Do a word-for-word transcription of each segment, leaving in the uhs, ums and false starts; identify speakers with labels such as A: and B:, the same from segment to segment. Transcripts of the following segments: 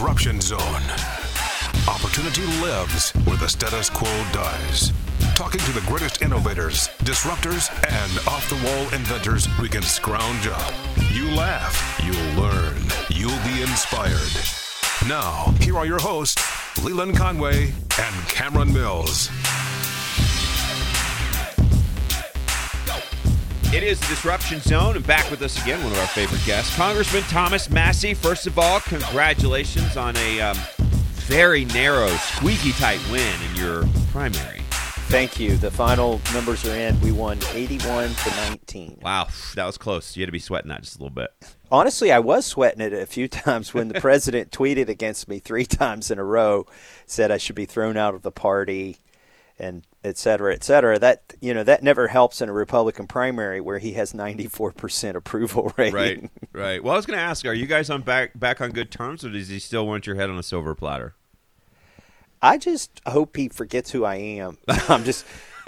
A: Disruption Zone. Opportunity lives where the status quo dies. Talking to the greatest innovators, disruptors, and off-the-wall inventors we can scrounge up. You laugh, you'll learn, you'll be inspired. Now, here are your hosts, Leland Conway and Cameron Mills.
B: It is the Disruption Zone, and back with us again, one of our favorite guests, Congressman Thomas Massie. First of all, congratulations on a um, very narrow, squeaky-tight win in your primary.
C: Thank you. The final numbers are in. We won eighty-one to nineteen.
B: Wow, that was close. You had to be sweating that just a little bit.
C: Honestly, I was sweating it a few times when the president tweeted against me three times in a row, said I should be thrown out of the party, and et cetera, et cetera. That, you know, that never helps in a Republican primary where he has ninety-four percent approval rating.
B: Right, right. Well, I was going to ask, are you guys on back back on good terms, or does he still want your head on a silver platter?
C: I just hope he forgets who I am. I'm just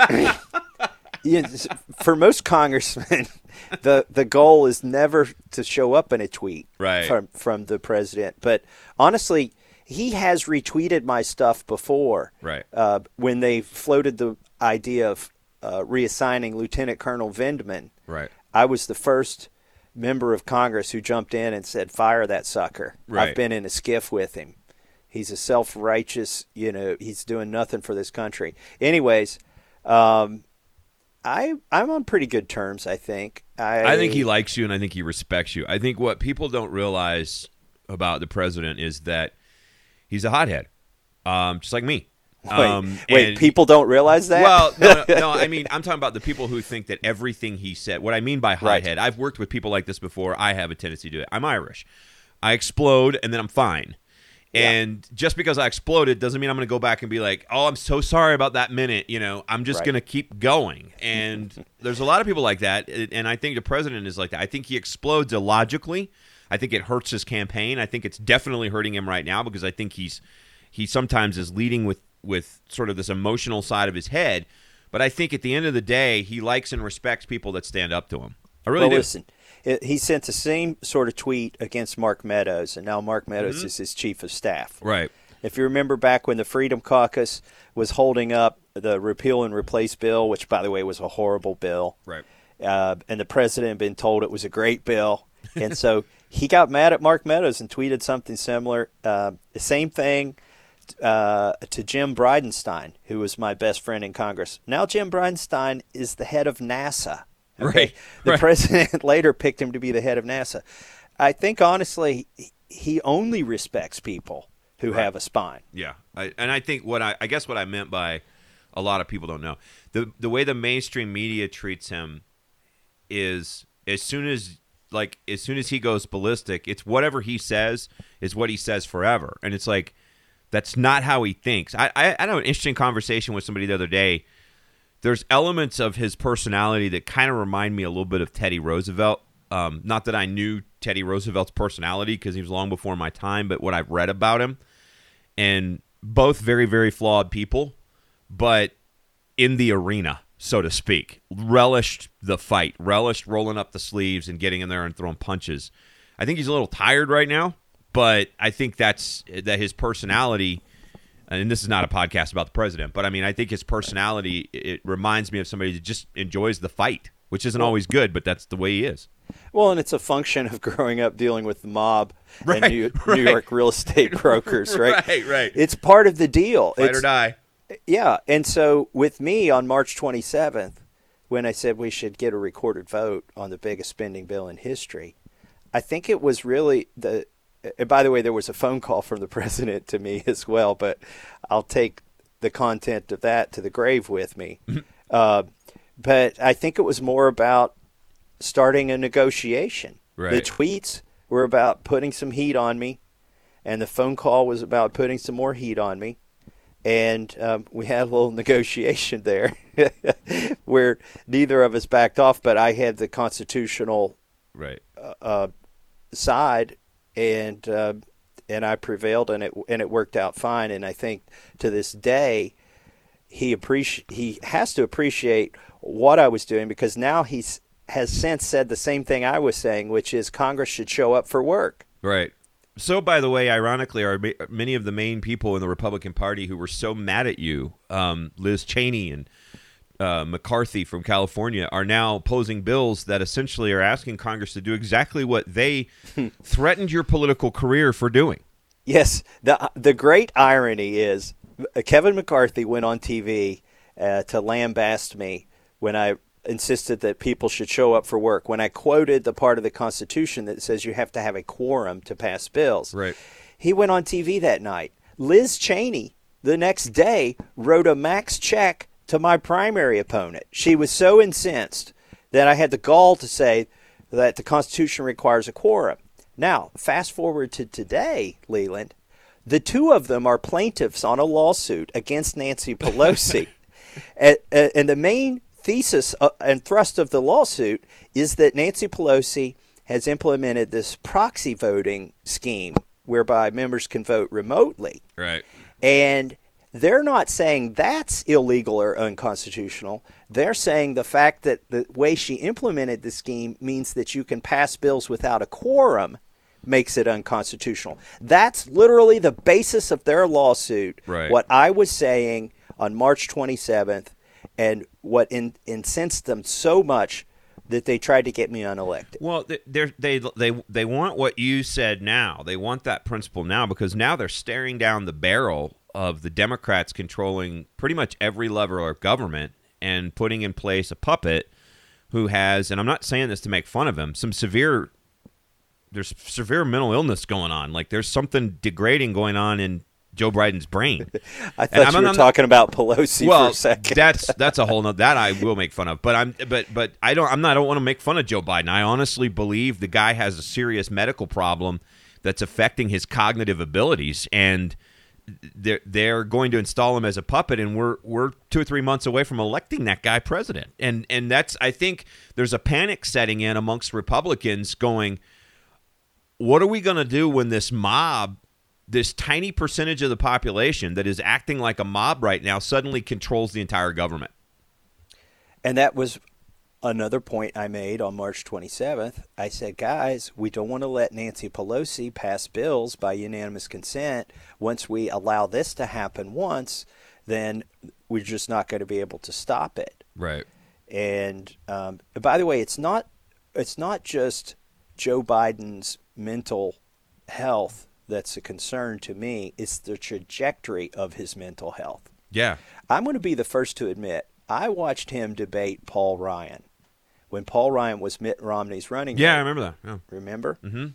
C: you know, for most congressmen, the the goal is never to show up in a tweet
B: right.
C: from from the president. But honestly, he has retweeted my stuff before.
B: Right.
C: Uh, when they floated the idea of uh, reassigning Lieutenant Colonel Vindman,
B: right.
C: I was the first member of Congress who jumped in and said, "Fire that sucker."
B: Right.
C: I've been in a skiff with him. He's a self-righteous, you know, he's doing nothing for this country. Anyways, um, I, I'm on pretty good terms, I think. I,
B: I think he likes you, and I think he respects you. I think what people don't realize about the president is that he's a hothead, um, just like me.
C: Wait,
B: um,
C: wait
B: and,
C: people don't realize that?
B: Well, no, no, no, I mean, I'm talking about the people who think that everything he said, what I mean by hothead, right. I've worked with people like this before. I have a tendency to do it. I'm Irish. I explode, and then I'm fine. And yeah. just because I exploded doesn't mean I'm going to go back and be like, oh, I'm so sorry about that minute. You know, I'm just right. going to keep going. And there's a lot of people like that. And I think the president is like that. I think he explodes illogically. I think it hurts his campaign. I think it's definitely hurting him right now because I think he's he sometimes is leading with, with sort of this emotional side of his head. But I think at the end of the day, he likes and respects people that stand up to him. I really
C: well,
B: do.
C: Listen. He sent the same sort of tweet against Mark Meadows, and now Mark Meadows mm-hmm. is his chief of staff.
B: Right.
C: If you remember back when the Freedom Caucus was holding up the repeal and replace bill, which, by the way, was a horrible bill,
B: right?
C: Uh, and the president had been told it was a great bill, and so he got mad at Mark Meadows and tweeted something similar. Uh, the same thing uh, to Jim Bridenstine, who was my best friend in Congress. Now Jim Bridenstine is the head of NASA. Okay.
B: Right.
C: The
B: right.
C: president later picked him to be the head of NASA. I think, honestly, he only respects people who right. have a spine.
B: Yeah. I, and I think what I, I guess what I meant by a lot of people don't know, the the way the mainstream media treats him is as soon as like as soon as he goes ballistic, it's whatever he says is what he says forever. And it's like, that's not how he thinks. I, I, I had an interesting conversation with somebody the other day. There's elements of his personality that kind of remind me a little bit of Teddy Roosevelt. Um, not that I knew Teddy Roosevelt's personality because he was long before my time, but what I've read about him. And both very, very flawed people, but in the arena, so to speak. Relished the fight, relished rolling up the sleeves and getting in there and throwing punches. I think he's a little tired right now, but I think that's that his personality... And this is not a podcast about the president, but I mean, I think his personality, it reminds me of somebody that just enjoys the fight, which isn't always good, but that's the way he is.
C: Well, and it's a function of growing up dealing with the mob
B: right,
C: and New,
B: right.
C: New York real estate brokers, right?
B: right, right.
C: It's part of the deal.
B: Fight
C: it's,
B: or die.
C: Yeah, and so with me on March twenty-seventh, when I said we should get a recorded vote on the biggest spending bill in history, I think it was really the And by the way, there was a phone call from the president to me as well, but I'll take the content of that to the grave with me. uh, but I think it was more about starting a negotiation.
B: Right.
C: The tweets were about putting some heat on me, and the phone call was about putting some more heat on me. And um, we had a little negotiation there where neither of us backed off, but I had the constitutional
B: right.
C: uh, uh, side. And uh, and I prevailed, and it and it worked out fine. And I think to this day, he appreci- he has to appreciate what I was doing, because now he's has since said the same thing I was saying, which is Congress should show up for work.
B: Right. So, by the way, ironically, are ma- many of the main people in the Republican Party who were so mad at you, um, Liz Cheney and uh, McCarthy from California, are now opposing bills that essentially are asking Congress to do exactly what they threatened your political career for doing.
C: Yes. The, the great irony is Kevin McCarthy went on T V uh, to lambaste me when I insisted that people should show up for work, when I quoted the part of the Constitution that says you have to have a quorum to pass bills.
B: Right.
C: He went on T V that night. Liz Cheney, the next day, wrote a max check to my primary opponent. She was so incensed that I had the gall to say that the Constitution requires a quorum. Now, fast forward to today, Leland. The two of them are plaintiffs on a lawsuit against Nancy Pelosi. and, and the main thesis and thrust of the lawsuit is that Nancy Pelosi has implemented this proxy voting scheme whereby members can vote remotely.
B: Right.
C: And they're not saying that's illegal or unconstitutional. They're saying the fact that the way she implemented the scheme means that you can pass bills without a quorum makes it unconstitutional. That's literally the basis of their lawsuit.
B: Right.
C: What I was saying on March twenty-seventh, and what in, incensed them so much that they tried to get me unelected.
B: Well, they they they they want what you said now. They want that principle now because now they're staring down the barrel of the Democrats controlling pretty much every level of government and putting in place a puppet who has, and I'm not saying this to make fun of him, some severe there's severe mental illness going on. Like there's something degrading going on in Joe Biden's brain.
C: I thought you were I'm, talking about Pelosi
B: well,
C: for a second.
B: that's that's a whole nother, that I will make fun of. But I'm but but I don't I'm not I don't want to make fun of Joe Biden. I honestly believe the guy has a serious medical problem that's affecting his cognitive abilities, and they're they're going to install him as a puppet, and we're we're two or three months away from electing that guy president. And and that's I think there's a panic setting in amongst Republicans going, what are we going to do when this mob, this tiny percentage of the population that is acting like a mob right now, suddenly controls the entire government?
C: And that was another point I made on March twenty-seventh. I said, guys, we don't want to let Nancy Pelosi pass bills by unanimous consent. Once we allow this to happen once, then we're just not going to be able to stop it.
B: Right.
C: And um, by the way, it's not it's not just Joe Biden's mental health that's a concern to me. It's the trajectory of his mental health.
B: Yeah.
C: I'm going to be the first to admit, I watched him debate Paul Ryan when Paul Ryan was Mitt Romney's running mate.
B: Yeah, I remember that. Yeah.
C: Remember?
B: Mm-hmm.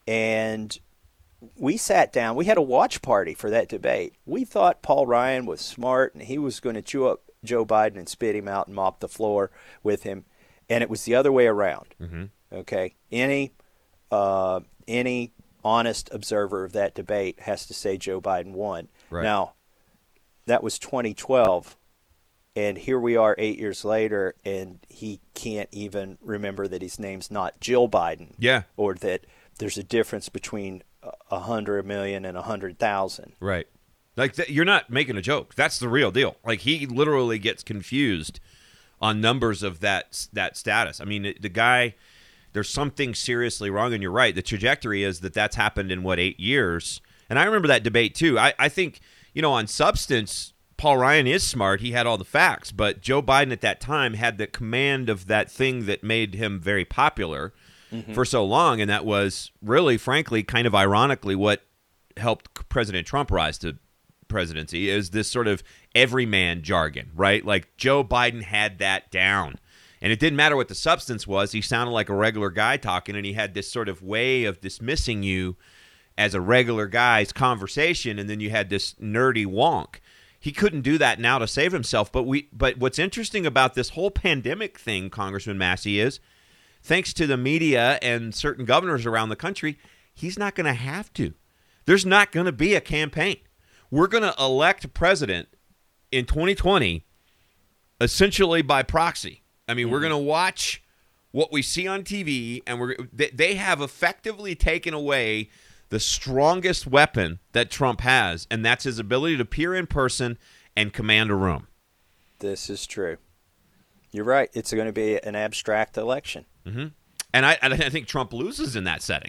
C: And we sat down. We had a watch party for that debate. We thought Paul Ryan was smart and he was going to chew up Joe Biden and spit him out and mop the floor with him. And it was the other way around.
B: Mm-hmm.
C: Okay? Any uh, any honest observer of that debate has to say Joe Biden won.
B: Right.
C: Now, that was twenty twelve. And here we are eight years later, and he can't even remember that his name's not Jill Biden.
B: Yeah.
C: Or that there's a difference between a hundred million and a hundred thousand.
B: Right. Like th- you're not making a joke. That's the real deal. Like he literally gets confused on numbers of that that status. I mean, the guy, there's something seriously wrong, and you're right. The trajectory is that that's happened in what eight years. And I remember that debate too. I, I think you know on substance, Paul Ryan is smart. He had all the facts, but Joe Biden at that time had the command of that thing that made him very popular mm-hmm. for so long, and that was really, frankly, kind of ironically what helped President Trump rise to presidency is this sort of everyman jargon, right? Like Joe Biden had that down, and it didn't matter what the substance was. He sounded like a regular guy talking, and he had this sort of way of dismissing you as a regular guy's conversation, and then you had this nerdy wonk. He couldn't do that now to save himself. But we. But what's interesting about this whole pandemic thing, Congressman Massey, is thanks to the media and certain governors around the country, he's not going to have to. There's not going to be a campaign. We're going to elect a president in twenty twenty essentially by proxy. I mean, mm-hmm. we're going to watch what we see on T V, and we're they, they have effectively taken away the strongest weapon that Trump has, and that's his ability to appear in person and command a room.
C: This is true. You're right. It's going to be an abstract election.
B: Mm-hmm. And I, and I think Trump loses in that setting.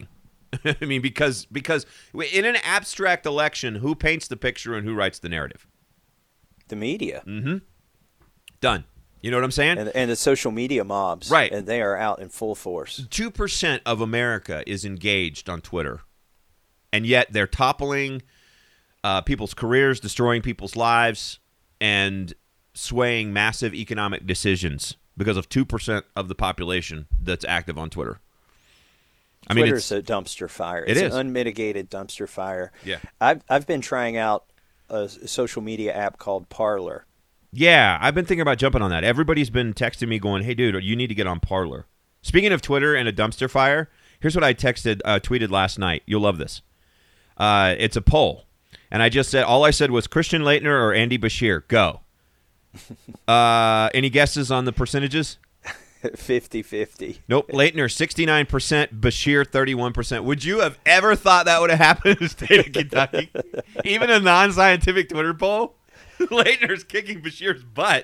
B: I mean, because because in an abstract election, who paints the picture and who writes the narrative?
C: The media.
B: Mm-hmm. Done. You know what I'm saying?
C: And, and the social media mobs.
B: Right.
C: And they are out in full force.
B: two percent of America is engaged on Twitter, and yet they're toppling uh, people's careers, destroying people's lives, and swaying massive economic decisions because of two percent of the population that's active on Twitter. I mean,
C: Twitter's
B: it's
C: a dumpster fire.
B: It
C: It's
B: is.
C: an unmitigated dumpster fire.
B: Yeah.
C: I've, I've been trying out a social media app called Parler.
B: Yeah, I've been thinking about jumping on that. Everybody's been texting me going, hey, dude, you need to get on Parler. Speaking of Twitter and a dumpster fire, here's what I texted, uh, tweeted last night. You'll love this. Uh, it's a poll. And I just said, all I said was Christian Laettner or Andy Bashir. Go. uh, any guesses on the percentages?
C: fifty-fifty.
B: Nope. Laettner, sixty-nine percent. Bashir, thirty-one percent. Would you have ever thought that would have happened in the state of Kentucky? Even a non-scientific Twitter poll? Laettner's kicking Bashir's butt.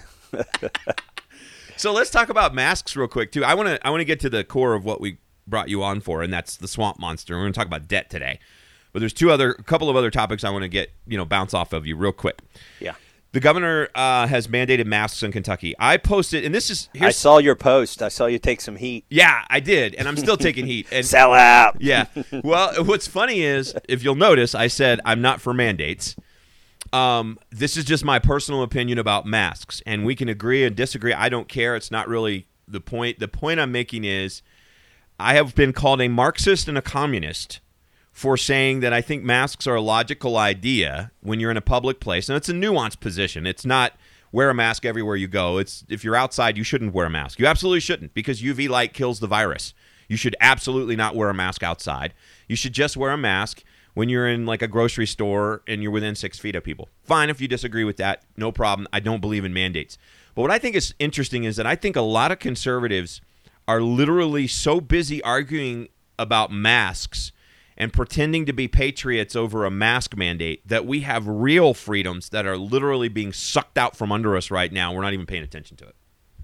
B: So let's talk about masks real quick, too. I want to I want to get to the core of what we brought you on for, and that's the swamp monster. We're going to talk about debt today. But there's two other, a couple of other topics I want to get, you know, bounce off of you real quick.
C: Yeah.
B: The governor uh, has mandated masks in Kentucky. I posted, and this is
C: I
B: here's,
C: saw your post. I saw you take some heat.
B: yeah, I did, and I'm still taking heat. And
C: Sell out.
B: yeah. Well, what's funny is, if you'll notice, I said I'm not for mandates. Um, this is just my personal opinion about masks, and we can agree and disagree. I don't care. It's not really the point. The point I'm making is I have been called a Marxist and a communist for saying that I think masks are a logical idea when you're in a public place. And it's a nuanced position. It's not wear a mask everywhere you go. It's if you're outside, you shouldn't wear a mask. You absolutely shouldn't, because U V light kills the virus. You should absolutely not wear a mask outside. You should just wear a mask when you're in like a grocery store and you're within six feet of people. Fine if you disagree with that. No problem. I don't believe in mandates. But what I think is interesting is that I think a lot of conservatives are literally so busy arguing about masks and pretending to be patriots over a mask mandate that we have real freedoms that are literally being sucked out from under us right now. We're not even paying attention to it.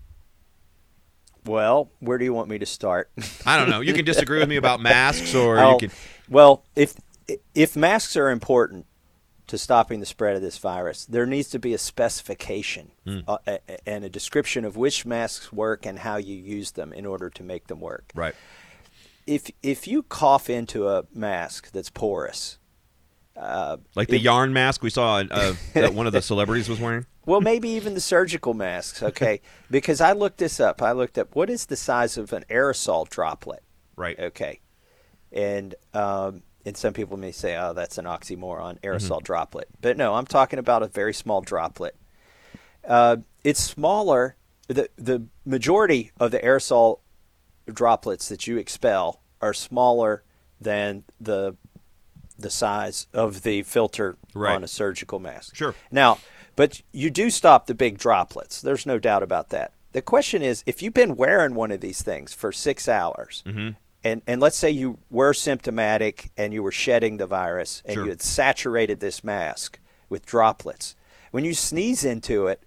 C: Well, where do you want me to start?
B: I don't know. You can disagree with me about masks, or
C: I'll-
B: you can.
C: Well, if if masks are important to stopping the spread of this virus, there needs to be a specification
B: Hmm.
C: uh, a- and a description of which masks work and how you use them in order to make them work.
B: Right.
C: If if you cough into a mask that's porous, uh,
B: Like the
C: it-
B: yarn mask we saw uh, that one of the celebrities was wearing.
C: well, maybe even the surgical masks, okay? Because I looked this up. I looked up what is the size of an aerosol droplet,
B: Right.
C: okay? And um, and some people may say, oh, that's an oxymoron, aerosol
B: Mm-hmm.
C: droplet. But no, I'm talking about a very small droplet. Uh, it's smaller. The the majority of the aerosol droplets that you expel are smaller than the the size of the filter
B: Right.
C: on a surgical mask.
B: Sure.
C: Now, but you do stop the big droplets. There's no doubt about that. The question is, if you've been wearing one of these things for six hours,
B: Mm-hmm.
C: and, and let's say you were symptomatic and you were shedding the virus and
B: Sure.
C: you had saturated this mask with droplets, when you sneeze into it,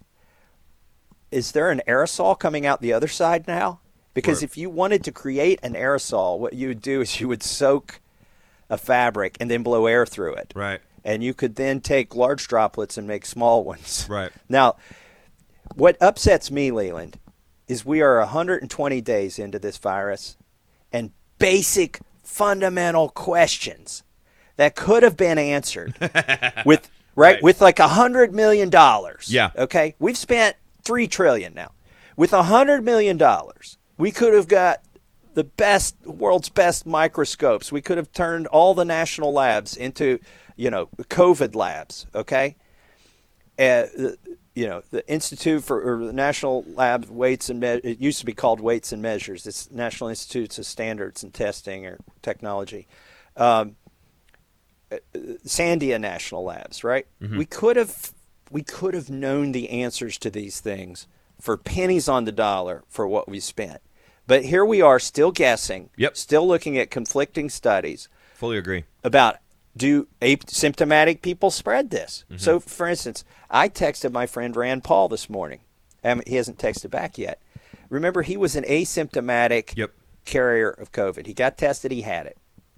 C: is there an aerosol coming out the other side now? Because
B: Right.
C: if you wanted to create an aerosol, what you would do is you would soak a fabric and then blow air through it.
B: Right.
C: And you could then take large droplets and make small ones.
B: Right.
C: Now, what upsets me, Leland, is we are one hundred twenty days into this virus, and basic fundamental questions that could have been answered with right,
B: Right.
C: with like a hundred million dollars.
B: Yeah.
C: Okay. We've spent three trillion now. With a hundred million dollars, we could have got the best, world's best microscopes. We could have turned all the national labs into, you know, COVID labs. Okay. Uh, the- you know, the Institute for or the National Lab Weights and Me- it used to be called Weights and Measures. It's National Institutes of Standards and Testing or Technology. Um, uh, Sandia National Labs, right?
B: Mm-hmm.
C: We could have we could have known the answers to these things for pennies on the dollar for what we spent. But here we are still guessing,
B: Yep.
C: still looking at conflicting studies
B: Fully agree.
C: about do asymptomatic people spread this?
B: Mm-hmm.
C: So, for instance, I texted my friend Rand Paul this morning. Um, he hasn't texted back yet. Remember, he was an asymptomatic
B: Yep.
C: carrier of COVID. He got tested, he had it.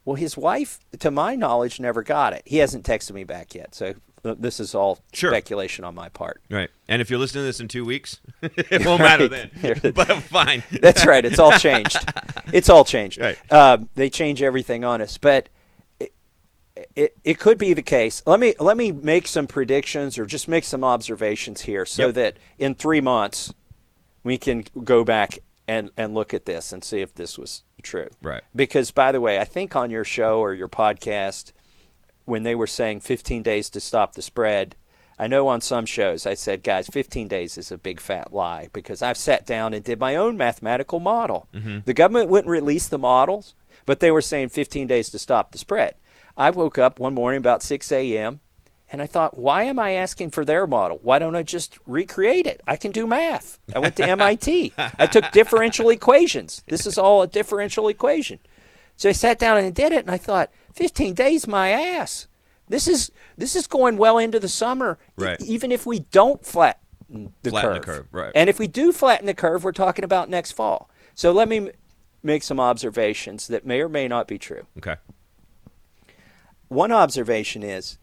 C: Well, his wife, to my knowledge, never got it. He hasn't texted me back yet, so this is all
B: sure.
C: speculation on my part.
B: Right. And if you're listening to this in two weeks, it won't matter then. But fine.
C: That's right. It's all changed. It's all changed.
B: Right.
C: Um, they change everything on us. But it, it it could be the case. Let me let me make some predictions or just make some observations here so
B: yep.
C: that in three months we can go back and, and look at this and see if this was true.
B: Right.
C: Because, by the way, I think on your show or your podcast, when they were saying fifteen days to stop the spread, I know on some shows I said, guys, fifteen days is a big fat lie because I've sat down and did my own mathematical model. Mm-hmm. The government wouldn't release the models, but they were saying fifteen days to stop the spread. I woke up one morning about six a.m. and I thought, why am I asking for their model? Why don't I just recreate it? I can do math. I went to M I T. I took differential equations. This is all a differential equation. So I sat down and did it, and I thought, fifteen days, my ass. This is this is going well into the summer,
B: right.
C: e- even if we don't flatten the
B: flatten
C: curve.
B: the curve. Right.
C: And if we do flatten the curve, we're talking about next fall. So let me m- make some observations that may or may not be true.
B: Okay.
C: One observation is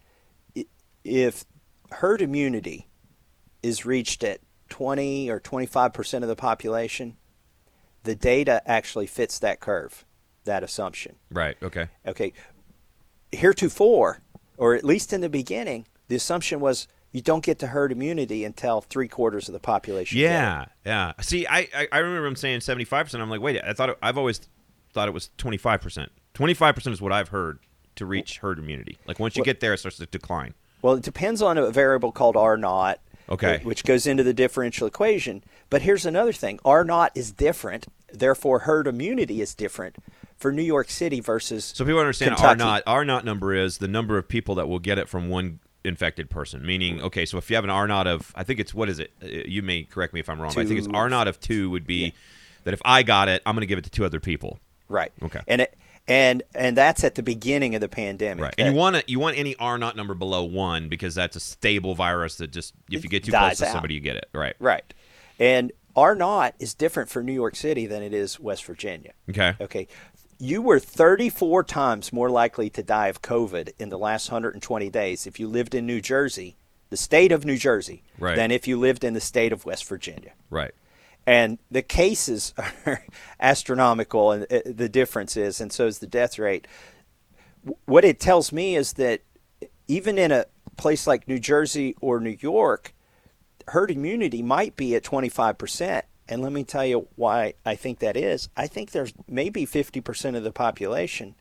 C: if herd immunity is reached at twenty or twenty-five percent of the population, the data actually fits that curve, that assumption.
B: Right, okay.
C: Okay. Heretofore, or at least in the beginning, the assumption was you don't get to herd immunity until three quarters of the population.
B: Yeah, yeah. See, I, I, I remember him saying seventy-five percent. I'm like, wait, I thought it, I've always thought it was twenty-five percent. twenty-five percent is what I've heard to reach herd immunity. Like once you
C: well,
B: get there, it starts to decline.
C: Well, it depends on a variable called R naught,
B: okay,
C: which goes into the differential equation. But here's another thing. R naught is different. Therefore, herd immunity is different for New York City versus
B: So people understand
C: Kentucky.
B: R naught. R naught number is the number of people that will get it from one infected person. Meaning, okay, so if you have an R naught of, I think it's, what is it? You may correct me if I'm wrong, but I think it's R naught of two would be yeah. that if I got it, I'm going to give it to two other people.
C: Right.
B: Okay.
C: And it, and and that's at the beginning of the pandemic.
B: Right. And you want to, you want any R naught number below one because that's a stable virus that just, if you get too close to
C: out.
B: somebody, you get it. Right.
C: Right. And R naught is different for New York City than it is West Virginia.
B: Okay.
C: Okay. You were thirty-four times more likely to die of COVID in the last one hundred twenty days if you lived in New Jersey, the state of New Jersey,
B: right.
C: than if you lived in the state of West Virginia.
B: Right.
C: And the cases are astronomical, and the difference is, and so is the death rate. What it tells me is that even in a place like New Jersey or New York, herd immunity might be at twenty-five percent. And let me tell you why I think that is. I think there's maybe fifty percent of the population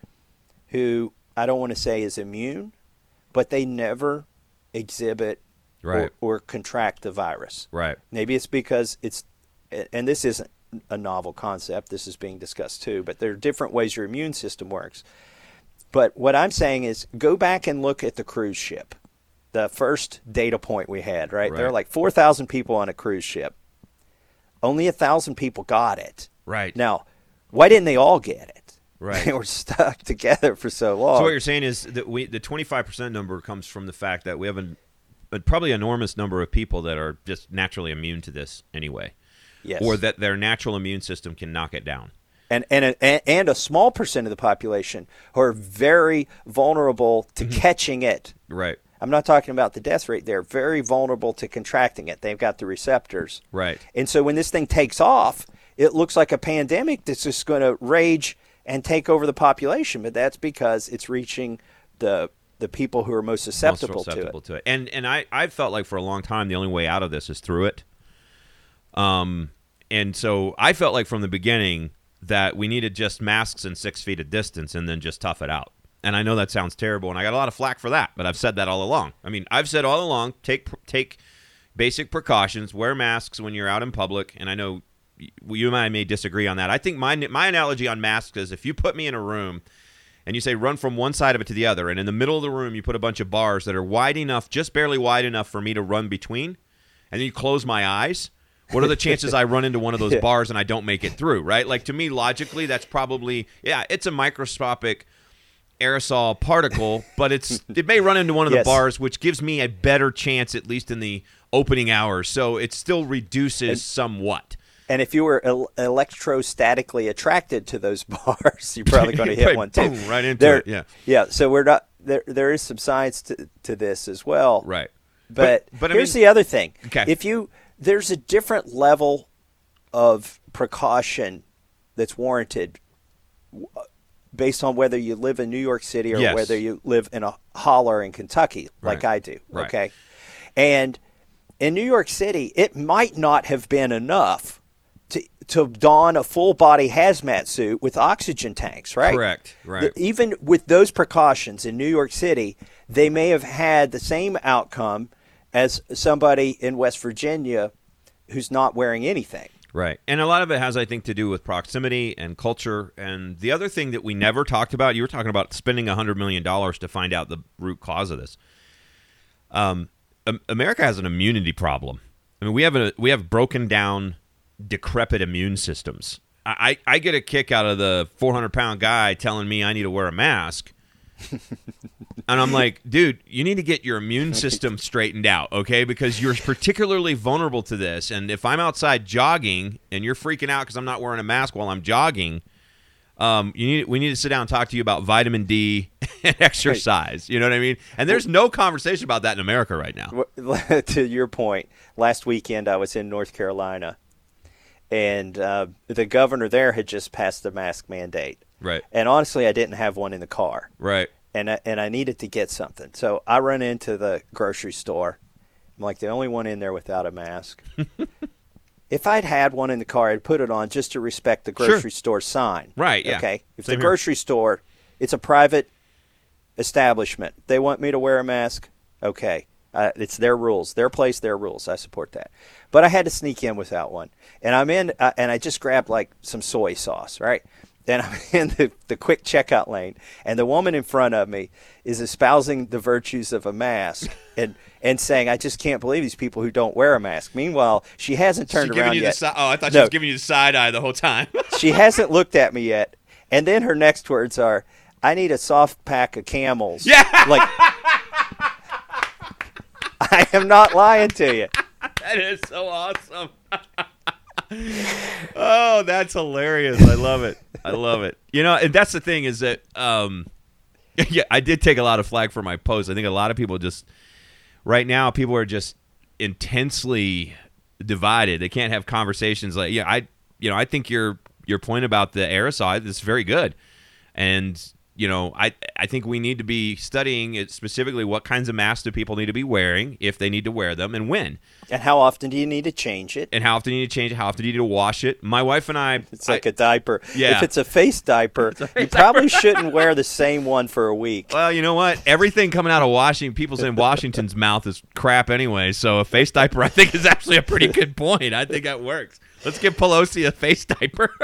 C: who I don't want to say is immune, but they never exhibit
B: right.
C: or, or contract the virus.
B: Right.
C: Maybe it's because it's, and this isn't a novel concept, this is being discussed too, but there are different ways your immune system works. But what I'm saying is go back and look at the cruise ship, the first data point we had, right?
B: right.
C: There are like four thousand people on a cruise ship. Only one thousand people got it.
B: Right.
C: Now, why didn't they all get it?
B: Right.
C: They were stuck together for so long.
B: So what you're saying is that we the twenty-five percent number comes from the fact that we have an, a probably enormous number of people that are just naturally immune to this anyway.
C: Yes.
B: Or that their natural immune system can knock it down.
C: And and a, and a small percent of the population who are very vulnerable to mm-hmm. catching it.
B: Right.
C: I'm not talking about the death rate. They're very vulnerable to contracting it. They've got the receptors.
B: Right.
C: And so when this thing takes off, it looks like a pandemic that's just going to rage and take over the population. But that's because it's reaching the the people who are most susceptible,
B: most susceptible
C: to, it.
B: to it. And and I I've felt like for a long time the only way out of this is through it. Um, and so I felt like from the beginning that we needed just masks and six feet of distance and then just tough it out. And I know that sounds terrible, and I got a lot of flack for that, but I've said that all along. I mean, I've said all along, take take basic precautions, wear masks when you're out in public, and I know you and I may disagree on that. I think my my analogy on masks is if you put me in a room and you say run from one side of it to the other, and in the middle of the room you put a bunch of bars that are wide enough, just barely wide enough for me to run between, and then you close my eyes, what are the chances I run into one of those bars and I don't make it through, right? Like, to me, logically, that's probably, yeah, it's a microscopic aerosol particle, but it's it may run into one of
C: yes.
B: the bars, which gives me a better chance, at least in the opening hours. So it still reduces
C: and,
B: somewhat.
C: And if you were el- electrostatically attracted to those bars, you're probably going to hit one too.
B: Boom, right into
C: there,
B: it. Yeah.
C: Yeah. So we're not there. There is some science to, to this as well.
B: Right.
C: But,
B: But- but I
C: here's
B: mean-
C: the other thing.
B: Okay.
C: If you there's a different level of precaution that's warranted w- based on whether you live in New York City or
B: Yes.
C: whether you live in a holler in Kentucky, like
B: Right.
C: I do.
B: Right.
C: Okay. And in New York City, it might not have been enough to to don a full body hazmat suit with oxygen tanks, right?
B: Correct. Right.
C: The- even with those precautions in New York City, they may have had the same outcome as somebody in West Virginia who's not wearing anything.
B: Right. And a lot of it has, I think, to do with proximity and culture. And the other thing that we never talked about, you were talking about spending one hundred million dollars to find out the root cause of this. Um, um, America has an immunity problem. I mean, we have a we have broken down, decrepit immune systems. I, I get a kick out of the four hundred pound guy telling me I need to wear a mask. And I'm like, dude, you need to get your immune system straightened out, okay? Because you're particularly vulnerable to this. And if I'm outside jogging and you're freaking out because I'm not wearing a mask while I'm jogging, um, you need we need to sit down and talk to you about vitamin D and exercise. You know what I mean? And there's no conversation about that in America right now.
C: To your point, last weekend I was in North Carolina, and uh, the governor there had just passed the mask mandate.
B: Right.
C: And honestly, I didn't have one in the car.
B: Right.
C: And I, and I needed to get something. So I run into the grocery store. I'm like the only one in there without a mask. If I'd had one in the car, I'd put it on just to respect the grocery
B: Sure.
C: store sign.
B: Right, yeah.
C: Okay. If
B: Same
C: the
B: here.
C: grocery store, it's a private establishment. They want me to wear a mask. Okay. Uh, it's their rules, their place, their rules. I support that. But I had to sneak in without one. And I'm in, uh, and I just grabbed like some soy sauce, right? And I'm in the, the quick checkout lane, and the woman in front of me is espousing the virtues of a mask and, and saying, I just can't believe these people who don't wear a mask. Meanwhile, she hasn't turned
B: She's giving
C: around
B: you
C: yet.
B: the si- oh, I thought she
C: No.
B: was giving you the side eye the whole time.
C: She hasn't looked at me yet. And then her next words are, I need a soft pack of Camels.
B: Yeah.
C: Like, I am not lying to you.
B: That is so awesome. Oh, that's hilarious. I love it. I love it. You know, and that's the thing is that, um, yeah, I did take a lot of flag for my post. I think a lot of people just, right now, people are just intensely divided. They can't have conversations like, yeah, I, you know, I think your your point about the aerosol is very good. And, you know, I I think we need to be studying it specifically what kinds of masks do people need to be wearing, if they need to wear them, and when.
C: And how often do you need to change it?
B: And how often do you need to change it? How often do you need to wash it? My wife and I...
C: It's like
B: I,
C: a diaper.
B: Yeah.
C: If it's a face diaper, you probably shouldn't wear the same one for a week.
B: Well, you know what? Everything coming out of Washington, people saying Washington's mouth is crap anyway, so a face diaper I think is actually a pretty good point. I think that works. Let's give Pelosi a face diaper.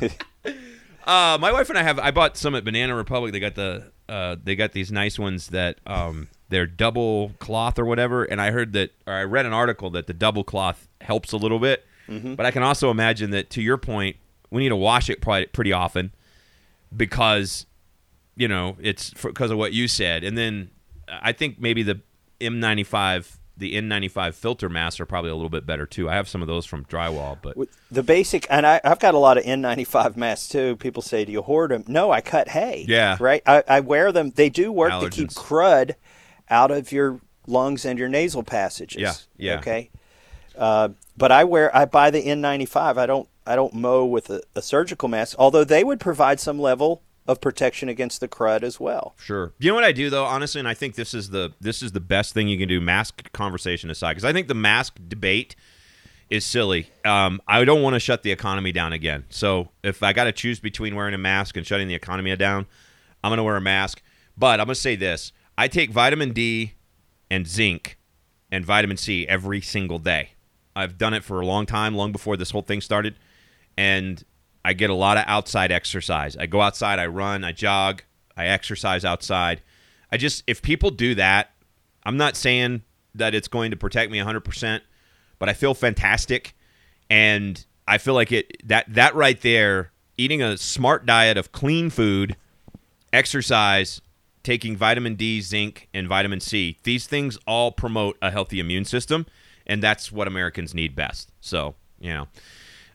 B: uh, my wife and I have... I bought some at Banana Republic. They got the... Uh, they got these nice ones that um, they're double cloth or whatever, and I heard that, or I read an article that the double cloth helps a little bit, mm-hmm. but I can also imagine that, to your point, we need to wash it probably pretty often because, you know, it's because of what you said. And then I think maybe the M ninety-five, the N ninety-five filter masks are probably a little bit better too. I have some of those from Drywall, but
C: The basic, and I, I've got a lot of N ninety-five masks too. People say, do you hoard them? No, I cut hay.
B: Yeah.
C: Right? I, I wear them. They do work
B: Allergens.
C: to keep crud out of your lungs and your nasal passages.
B: Yeah, yeah.
C: Okay? Uh, but I wear, I buy the N ninety-five. I don't, I don't mow with a, a surgical mask, although they would provide some level of protection against the crud as well.
B: Sure. You know what I do though, honestly, and I think this is the this is the best thing you can do. Mask conversation aside, because I think the mask debate is silly. Um, I don't want to shut the economy down again. So if I got to choose between wearing a mask and shutting the economy down, I'm going to wear a mask. But I'm going to say this: I take vitamin D and zinc and vitamin C every single day. I've done it for a long time, long before this whole thing started, and I get a lot of outside exercise. I go outside, I run, I jog, I exercise outside. I just, if people do that, I'm not saying that it's going to protect me one hundred percent, but I feel fantastic. And I feel like it that that right there, eating a smart diet of clean food, exercise, taking vitamin D, zinc, and vitamin C, these things all promote a healthy immune system, and that's what Americans need best. So, you know.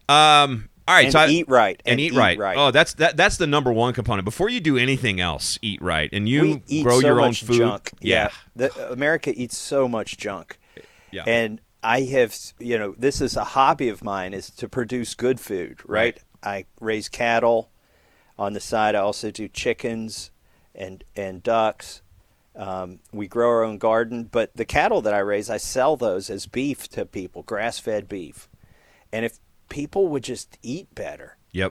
B: Um. All right.
C: And
B: so I,
C: eat right.
B: And,
C: And
B: eat,
C: eat
B: right.
C: right.
B: Oh, that's that. That's the number one component. Before you do anything else, eat right, and you
C: we eat
B: grow
C: so
B: your own
C: much
B: food.
C: junk.
B: Yeah.
C: The, America eats so much junk.
B: Yeah.
C: And I have, you know, this is a hobby of mine, is to produce good food, right?
B: Right.
C: I raise cattle. On the side, I also do chickens and, and ducks. Um, we grow our own garden. But the cattle that I raise, I sell those as beef to people, grass-fed beef. And if people would just eat better,
B: Yep.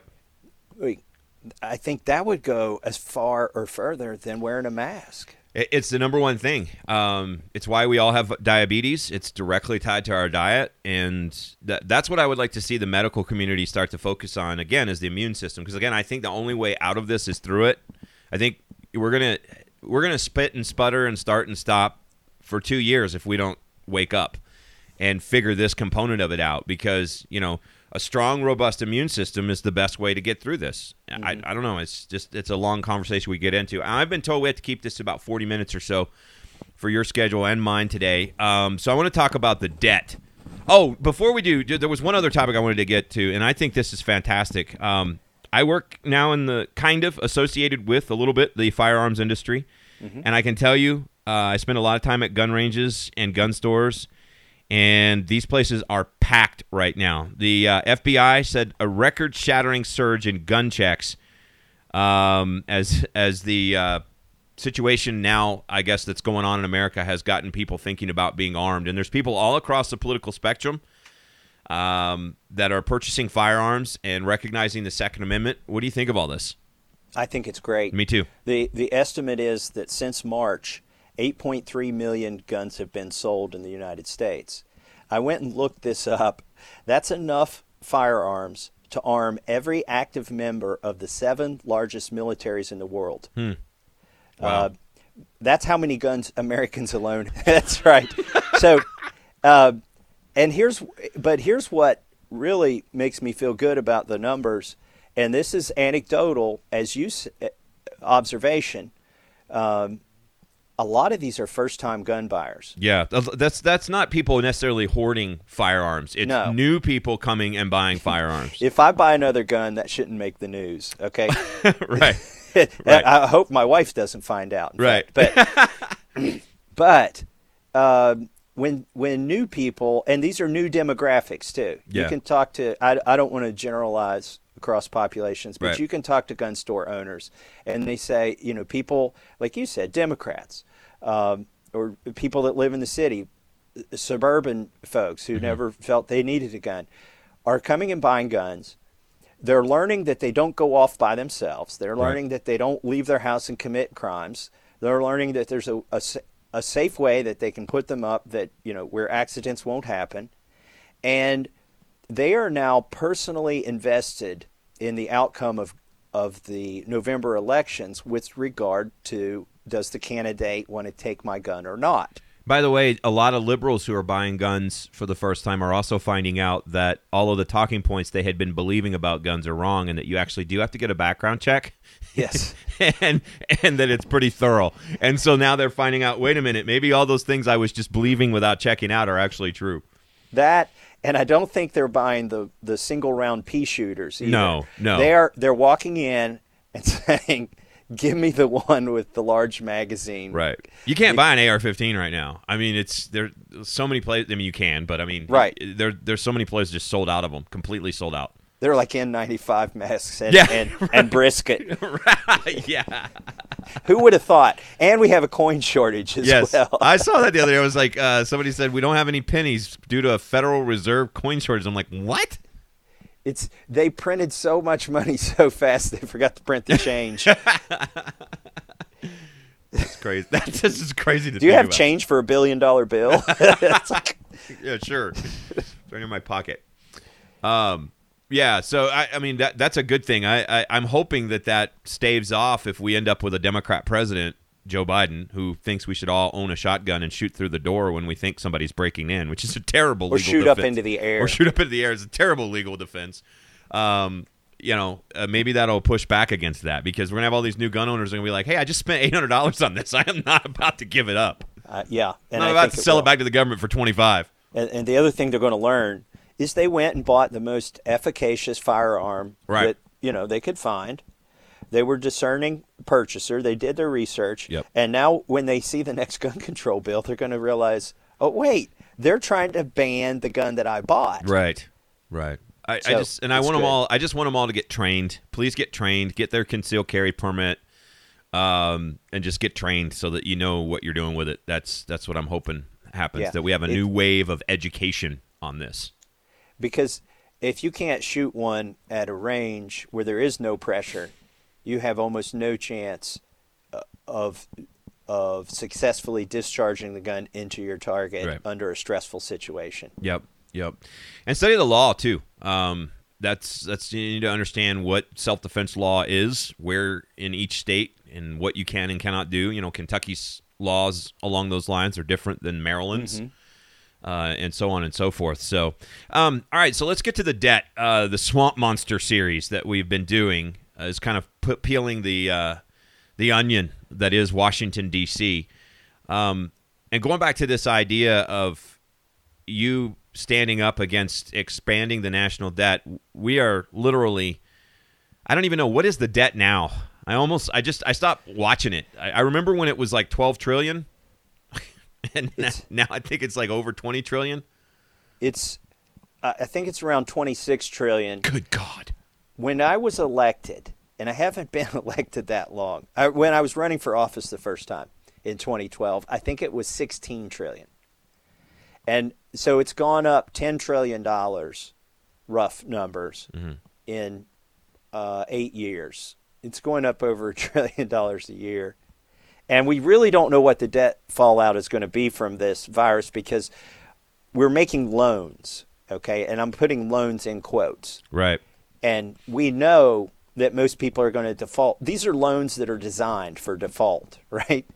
C: I think that would go as far or further than wearing a mask.
B: It's the number one thing. Um, it's why we all have diabetes. It's directly tied to our diet, and that, that's what I would like to see the medical community start to focus on, again, is the immune system. Because, again, I think the only way out of this is through it. I think we're going to we're gonna spit and sputter and start and stop for two years if we don't wake up and figure this component of it out, because, you know, a strong, robust immune system is the best way to get through this. Mm-hmm. I, I don't know. It's just it's a long conversation we get into. I've been told we have to keep this to about forty minutes or so for your schedule and mine today. Um, so I want to talk about the debt. Oh, before we do, there was one other topic I wanted to get to, and I think this is fantastic. Um, I work now in the kind of associated with a little bit the firearms industry, mm-hmm. and I can tell you uh, I spend a lot of time at gun ranges and gun stores. And these places are packed right now. The uh, F B I said a record-shattering surge in gun checks um, as as the uh, situation now, I guess, that's going on in America has gotten people thinking about being armed. And there's people all across the political spectrum um, that are purchasing firearms and recognizing the Second Amendment. What do you think of all this?
C: I think it's great.
B: Me too.
C: The the estimate is that since March, eight point three million guns have been sold in the United States. I went and looked this up. That's enough firearms to arm every active member of the seven largest militaries in the world.
B: Hmm. Wow.
C: Uh, that's how many guns Americans alone. That's right. So, uh, and here's, but here's what really makes me feel good about the numbers, and this is anecdotal as you observation. Um, A lot of these are first-time gun buyers.
B: Yeah, that's that's not people necessarily hoarding firearms. It's
C: No.
B: new people coming and buying firearms.
C: If I buy another gun, that shouldn't make the news, okay?
B: Right.
C: Right. I hope my wife doesn't find out.
B: Right.
C: Fact. But, but uh, when when new people, and these are new demographics too.
B: Yeah.
C: You can talk to, I, I don't want to generalize across populations, but
B: Right.
C: you can talk to gun store owners, and they say, you know, people, like you said, Democrats, um, or people that live in the city, suburban folks who
B: Mm-hmm.
C: never felt they needed a gun, are coming and buying guns. They're learning that they don't go off by themselves. They're learning
B: Right.
C: that they don't leave their house and commit crimes. They're learning that there's a, a, a safe way that they can put them up that, you know, where accidents won't happen. And they are now personally invested in the outcome of of the November elections with regard to, does the candidate want to take my gun or not?
B: By the way, a lot of liberals who are buying guns for the first time are also finding out that all of the talking points they had been believing about guns are wrong, and that you actually do have to get a background check.
C: Yes.
B: and and that it's pretty thorough. And so now they're finding out, wait a minute, maybe all those things I was just believing without checking out are actually true.
C: That, and I don't think they're buying the, the single round pea shooters either.
B: No, no.
C: They're they're walking in and saying, "Give me the one with the large magazine."
B: Right. You can't buy an A R fifteen right now. I mean, it's there's so many places. I mean, you can, but I mean,
C: Right.
B: There there's so many places just sold out of them, completely sold out.
C: They're like N ninety-five masks and
B: Yeah,
C: and,
B: right.
C: and brisket.
B: Right. Yeah.
C: Who would have thought? And we have a coin shortage as
B: Yes.
C: well.
B: I saw that the other day. I was like, uh, somebody said we don't have any pennies due to a Federal Reserve coin shortage. I'm like, what?
C: It's they printed so much money so fast they forgot to print the change.
B: That's crazy. That's just crazy to
C: Do you
B: think
C: have
B: about.
C: change for a billion dollar bill? It's like,
B: Yeah, sure. It's right in my pocket. Um, yeah. So I, I mean, that that's a good thing. I, I I'm hoping that that staves off if we end up with a Democrat president, Joe Biden, who thinks we should all own a shotgun and shoot through the door when we think somebody's breaking in, which is a terrible
C: or
B: legal
C: shoot
B: defense.
C: up into the air.
B: Or shoot up into the air is a terrible legal defense. Um, you know, uh, maybe that'll push back against that, because we're gonna have all these new gun owners are gonna be like, "Hey, I just spent eight hundred dollars on this. I am not about to give it up.
C: Uh, yeah,
B: I'm
C: and
B: not
C: I
B: about
C: think
B: to sell
C: will.
B: it back to the government for twenty-five."
C: And, and the other thing they're going to learn is they went and bought the most efficacious firearm
B: Right.
C: that, you know, they could find. They were discerning purchaser. They did their research.
B: Yep.
C: And now when they see the next gun control bill, they're going to realize, oh, wait, they're trying to ban the gun that I bought.
B: Right. Right. I,
C: So,
B: I just and I
C: it's
B: want them
C: good.
B: all. I just want them all to get trained. Please get trained. Get their concealed carry permit, um, and just get trained so that you know what you're doing with it. That's that's what I'm hoping happens.
C: Yeah.
B: That we have a
C: It-
B: new wave of education on this.
C: Because if you can't shoot one at a range where there is no pressure, you have almost no chance uh, of of successfully discharging the gun into your target
B: Right.
C: under a stressful situation.
B: Yep. Yep. And study the law too. Um, that's that's you need to understand what self-defense law is, where in each state, and what you can and cannot do. You know, Kentucky's laws along those lines are different than Maryland's. Uh, and so on and so forth. So, um, all right, so let's get to the debt. Uh, the Swamp Monster series that we've been doing uh, is kind of put, peeling the uh, the onion that is Washington, D C Um, and going back to this idea of you standing up against expanding the national debt, we are literally, I don't even know, what is the debt now? I almost, I just, I stopped watching it. I, I remember when it was like twelve trillion. And now,
C: It's-
B: now I think it's like over twenty trillion.
C: It's, uh, I think it's around twenty-six trillion.
B: Good God.
C: When I was elected, and I haven't been elected that long, I, when I was running for office the first time in twenty twelve, I think it was sixteen trillion. And so it's gone up ten trillion dollars, rough numbers, in uh, eight years. It's going up over a trillion dollars a year. And we really don't know what the debt fallout is going to be from this virus because we're making loans, okay? And I'm putting loans in quotes.
B: Right.
C: And we know that most people are going to default. These are loans that are designed for default, right?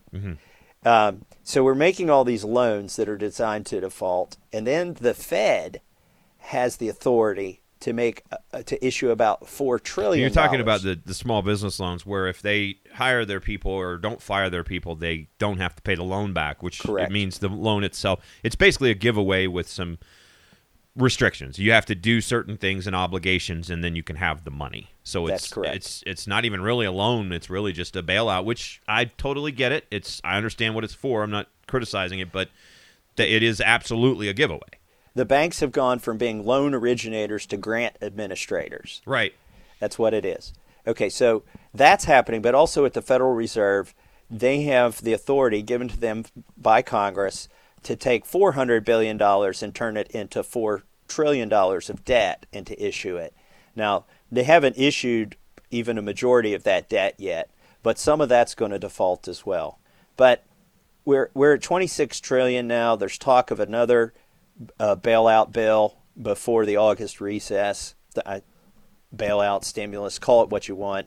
C: Um, so we're making all these loans that are designed to default. And then the Fed has the authority to make uh, to issue about four trillion dollars.
B: You're talking about the, the small business loans where if they hire their people or don't fire their people, they don't have to pay the loan back, which
C: Correct.
B: it means the loan itself. It's basically a giveaway with some restrictions. You have to do certain things and obligations, and then you can have the money. So it's
C: That's correct.
B: it's it's not even really a loan. It's really just a bailout, which I totally get it. It's I understand what it's for. I'm not criticizing it, but th- it is absolutely a giveaway.
C: The banks have gone from being loan originators to grant administrators.
B: Right.
C: That's what it is. Okay, so that's happening, but also at the Federal Reserve, they have the authority given to them by Congress to take four hundred billion dollars and turn it into four trillion dollars of debt and to issue it. Now, they haven't issued even a majority of that debt yet, but some of that's going to default as well. But we're we're at twenty-six trillion dollars now. There's talk of another uh, bailout bill before the August recess. The, I, bailout, stimulus, call it what you want.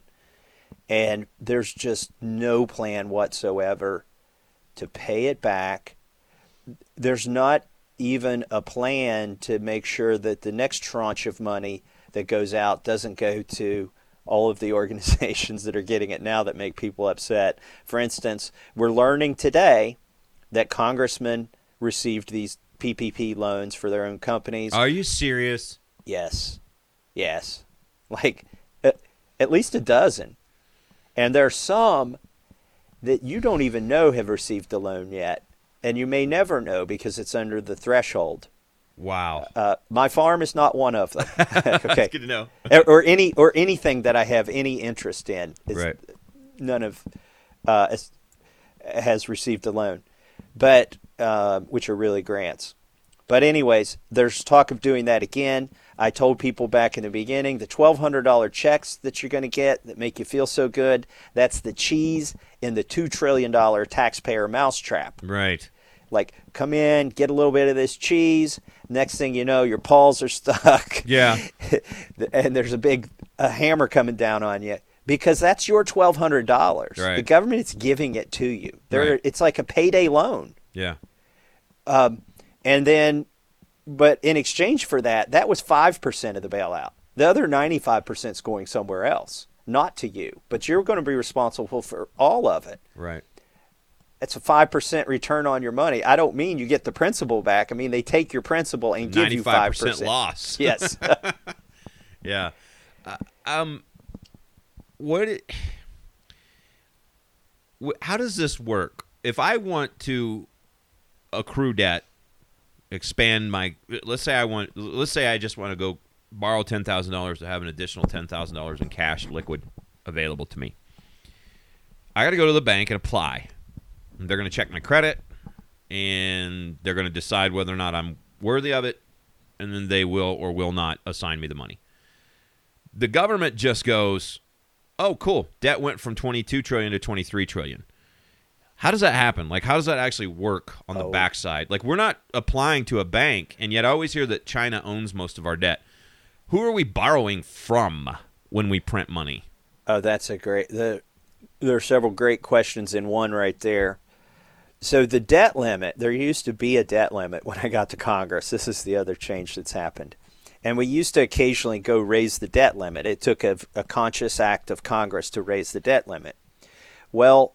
C: And there's just no plan whatsoever to pay it back. There's not even a plan to make sure that the next tranche of money that goes out doesn't go to all of the organizations that are getting it now that make people upset. For instance, we're learning today that congressmen received these P P P loans for their own companies.
B: Are you serious?
C: Yes. Yes. Like at, at least a dozen. And there are some that you don't even know have received a loan yet. And you may never know because it's under the threshold.
B: Wow.
C: Uh, my farm is not one of them. Okay.
B: Good to know.
C: or, or any or anything that I have any interest in. Is
B: Right.
C: None of uh, is, has received a loan, but uh, which are really grants. But anyways, there's talk of doing that again. I told people back in the beginning, the twelve hundred dollars checks that you're going to get that make you feel so good, that's the cheese in the two trillion dollars taxpayer mousetrap.
B: Right.
C: Like, come in, get a little bit of this cheese. Next thing you know, your paws are stuck.
B: Yeah.
C: And there's a big a hammer coming down on you because that's your twelve hundred dollars.
B: Right.
C: The government's giving it to you. They're,
B: Right.
C: It's like a payday loan.
B: Yeah.
C: And then, but in exchange for that, that was five percent of the bailout. The other ninety-five percent is going somewhere else, not to you. But you're going to be responsible for all of it.
B: Right.
C: it's a five percent return on your money. I don't mean you get the principal back. I mean, they take your principal and give you five percent.
B: ninety-five percent loss.
C: Yes.
B: Yeah. Uh, um, what, it, wh- how does this work? If I want to accrue debt, expand my, let's say I want, let's say I just want to go borrow ten thousand dollars to have an additional ten thousand dollars in cash liquid available to me. I got to go to the bank and apply. They're going to check my credit, and they're going to decide whether or not I'm worthy of it, and then they will or will not assign me the money. The government just goes, oh, cool, debt went from twenty-two trillion dollars to twenty-three trillion dollars. How does that happen? Like, how does that actually work on the
C: oh.
B: backside? Like, we're not applying to a bank, and yet I always hear that China owns most of our debt. Who are we borrowing from when we print money?
C: Oh, that's a great the, – there are several great questions in one right there. So the debt limit, there used to be a debt limit when I got to Congress. This is the other change that's happened. And we used to occasionally go raise the debt limit. It took a, a conscious act of Congress to raise the debt limit. Well,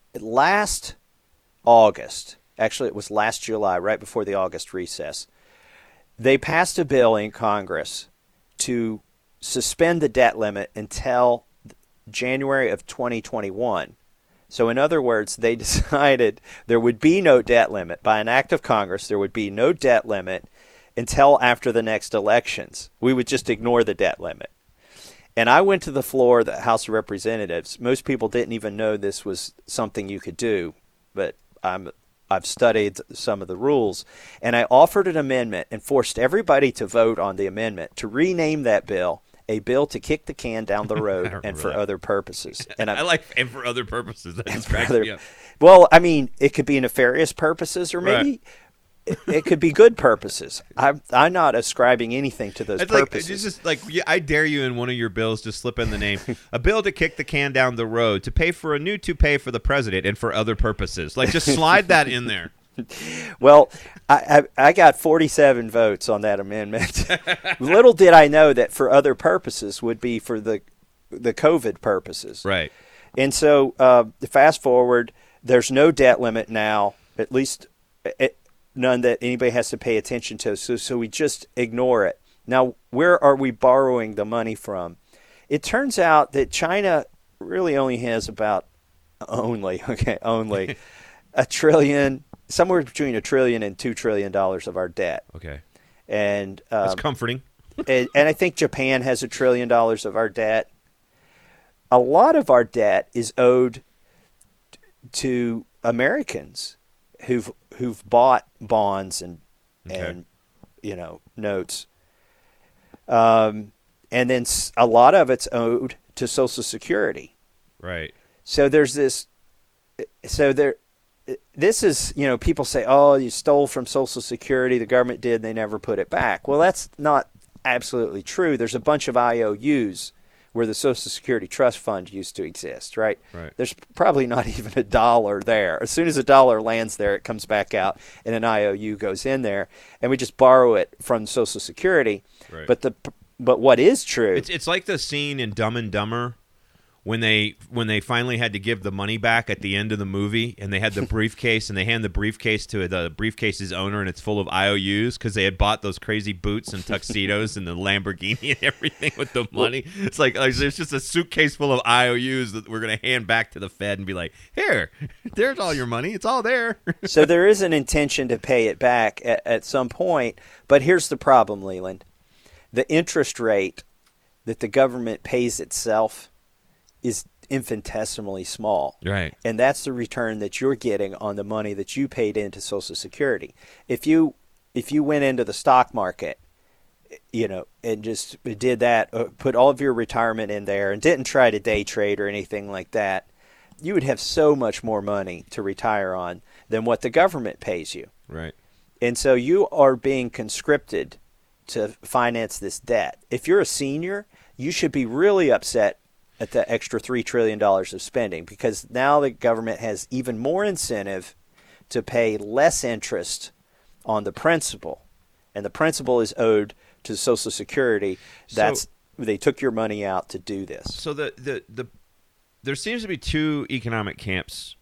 C: last August, actually it was last July, right before the August recess, they passed a bill in Congress to suspend the debt limit until January of twenty twenty-one. So in other words, they decided there would be no debt limit. By an act of Congress, there would be no debt limit until after the next elections. We would just ignore the debt limit. And I went to the floor of the House of Representatives. Most people didn't even know this was something you could do, but I'm, I've studied some of the rules. And I offered an amendment and forced everybody to vote on the amendment to rename that bill a bill to kick the can down the road and for
B: that.
C: other purposes. And
B: I like and for other purposes. That just cracks
C: other,
B: me up.
C: Well, I mean, it could be nefarious purposes, or maybe
B: Right.
C: it, it could be good purposes. I'm I'm not ascribing anything to those
B: It's like,
C: purposes.
B: it's just like yeah, I dare you in one of your bills to slip in the name a bill to kick the can down the road to pay for a new toupee for the president and for other purposes. Like just slide that in there.
C: Well, I, I I got forty-seven votes on that amendment. Little did I know that for other purposes would be for the the COVID purposes.
B: Right.
C: And so uh, fast forward, there's no debt limit now, at least it, none that anybody has to pay attention to. So so we just ignore it. Now, where are we borrowing the money from? It turns out that China really only has about only okay only a trillion. Somewhere between a trillion and two trillion dollars of our debt.
B: Okay.
C: And um,
B: That's comforting.
C: and, and I think Japan has a trillion dollars of our debt. A lot of our debt is owed t- to Americans who've who've bought bonds and
B: Okay.
C: and you know notes. Um, and then s- a lot of it's owed to Social Security.
B: Right.
C: So there's this. So there. This is, you know, people say, oh, you stole from Social Security, the government did, and they never put it back. Well, that's not absolutely true. There's a bunch of I O Us where the Social Security Trust Fund used to exist, right?
B: Right.
C: There's probably not even a dollar there. As soon as a dollar lands there, it comes back out, and an I O U goes in there, and we just borrow it from Social Security.
B: Right.
C: But the but what is true?
B: It's it's like the scene in Dumb and Dumber when they when they finally had to give the money back at the end of the movie, and they had the briefcase, and they hand the briefcase to the briefcase's owner, and it's full of I O Us because they had bought those crazy boots and tuxedos and the Lamborghini and everything with the money. It's like, like there's just a suitcase full of I O Us that we're going to hand back to the Fed and be like, here, there's all your money. It's all there.
C: So there is an intention to pay it back at, at some point, but here's the problem, Leland. The interest rate that the government pays itself is infinitesimally small.
B: Right.
C: And that's the return that you're getting on the money that you paid into Social Security. If you if you went into the stock market, you know, and just did that, uh, put all of your retirement in there and didn't try to day trade or anything like that, you would have so much more money to retire on than what the government pays you.
B: Right.
C: And so you are being conscripted to finance this debt. If you're a senior, you should be really upset at the extra three trillion dollars of spending, because now the government has even more incentive to pay less interest on the principal. And the principal is owed to Social Security. That's
B: So-
C: they took your money out to do this.
B: So the, the, the there seems to be two economic camps